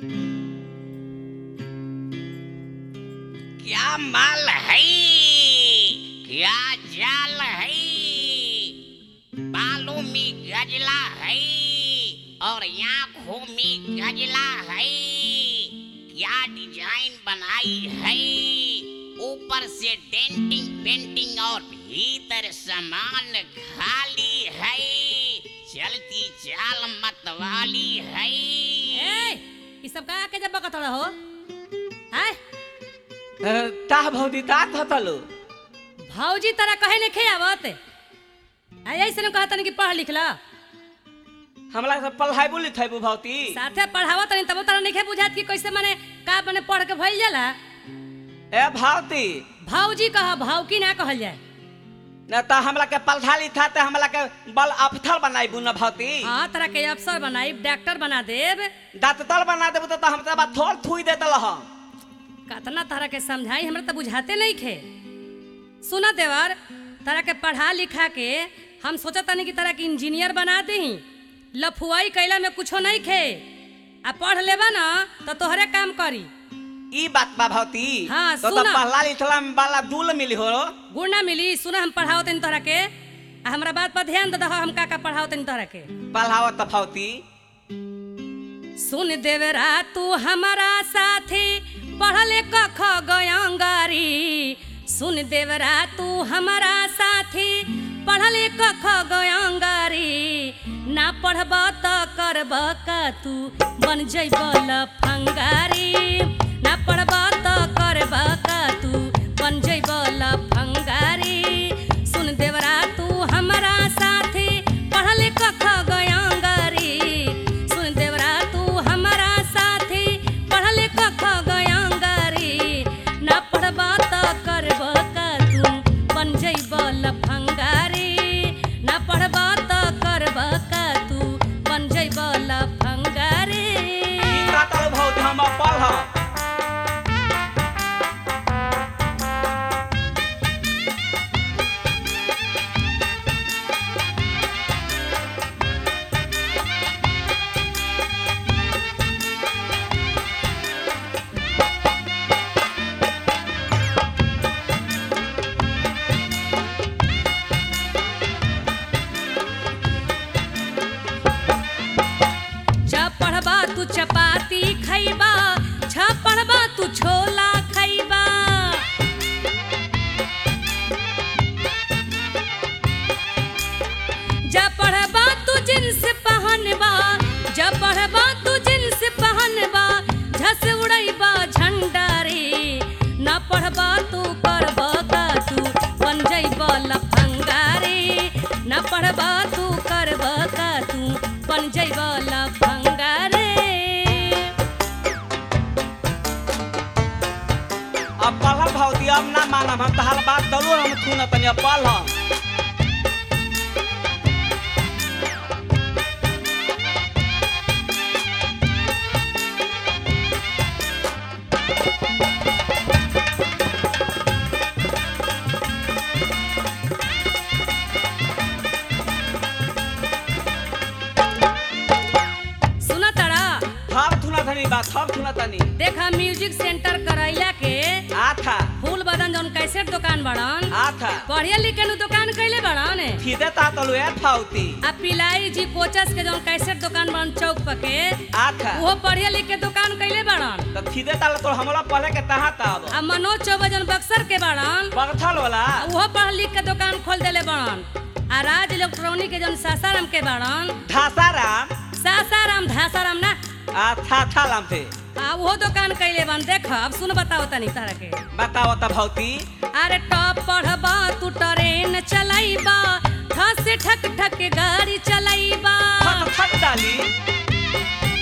क्या माल है, क्या जाल है, बालों में गजला है और आंखों में गजला है। क्या डिजाइन बनाई है, ऊपर से डेंटिंग पेंटिंग और भीतर सामान खाली है। चलती चाल मतवाली है। ये सब का के जब बकत हो है ता भौजी ता थतलो भौजी तरह कहे नहीं खे आवत ऐसे न कहत कि पढ़ लिख ला हमरा सब पढ़ाई बोली थैबू भौती साथे पढ़ावत नहीं तब तरह नहीं बुझात कि कैसे माने का माने पढ़ के भइल जाला। ए भौती भौजी कह भौकी ना कहल जाए न ता हमरा के पढ़ाली था ते हमरा के बल अफथर बनाईबू न भौती। हां तरह के अफसर बनाई डॉक्टर बना देब दांतल बना देबू त हम त बात थोड़ थुई दे दल हम कतना तरह के समझाई हमरा त बुझाते नहीं खे। सुना देवर तरह के पढ़ा लिखा के हम सोचत नहीं कि तरह के इंजीनियर बना देही लफुआई कैला में कुछो नहीं खे आ पढ़ लेबा ना तो तोहरे काम करी। ई बात बा भौती हाँ, तो सुना। पढ़ला लिखला में वाला दूल मिली हो गुण ना मिली। सुना हम पढ़ाओ तनी तोहरा के आ हमरा बात पर ध्यान दे हम का पढ़ाओ तनी तोहरा के पढ़ाओ त भौती। सुन देवरा तू हमारा साथी पढ़ले कख गयंगारी। सुन देवरा तू हमारा साथी पढ़ले कख गयंगारी। ना पढ़ब त करब का तू बन जइब लफंगारी। ना पढ़ब त करब का तू बन जइब लफंगारी। सुन देवरा तू हमारा साथी पढ़ले कख गयंगारी। सुन देवरा तू हमारा साथी पढ़ले कख गयंगारी। ना पढ़ब त करब का तू बन जइब लफंगारी। ना पढ़ब त करब का तू बन जइब लफंगारी। ई कातल भौती हम पढ़ तू चपाती खैबा छ पढ़बा तू छोला खैबा। जब पढ़बा तू जींस पहनबा जब पढ़बा तू जींस पहनबा झस उड़ैबा झंडा रे। न पढ़बा तू करबा का तू बन जइबा लफंगारी। न पढ़बा तू करबा का तू बन जइबा लफंगारी। अब पढ़ भौती अब ना मानब हम तहार बात दलो हम सुन तनी अब पढ़ सुना तड़ा हम सुना तनी बात हम सुना तनी देखा म्यूजिक सेंटर करैला के आथा फूल बदन जौन कैसेट दुकान बड़न आथा पढ़िया लिखे नु दुकान कैले बड़न सीधे ता तलो ए भौती आ पिलाई जी कोचस के जौन कैसेट दुकान बड़न चौक पर के आथा वो पढ़िया लिख के दुकान कैले बड़न। त सीधे ता तो हमरा पढ़े के तहा ताब आ मनोज चौबे जौन बक्सर के बड़न बगथल वाला वो पढ़ लिख के दुकान खोल देले बड़न। आ राज इलेक्ट्रॉनिक के जौन सासाराम के बड़न धासाराम धासाराम ना आथा था लाम थे आ वो दुकान कैले बन। देख अब सुन बताओ तनी तारा के बताओ त भौती। अरे टॉप पढ़बा तू ट्रेन चलाइबा ठस ठक ठक गाड़ी चलाइबा। ठक ठक डाली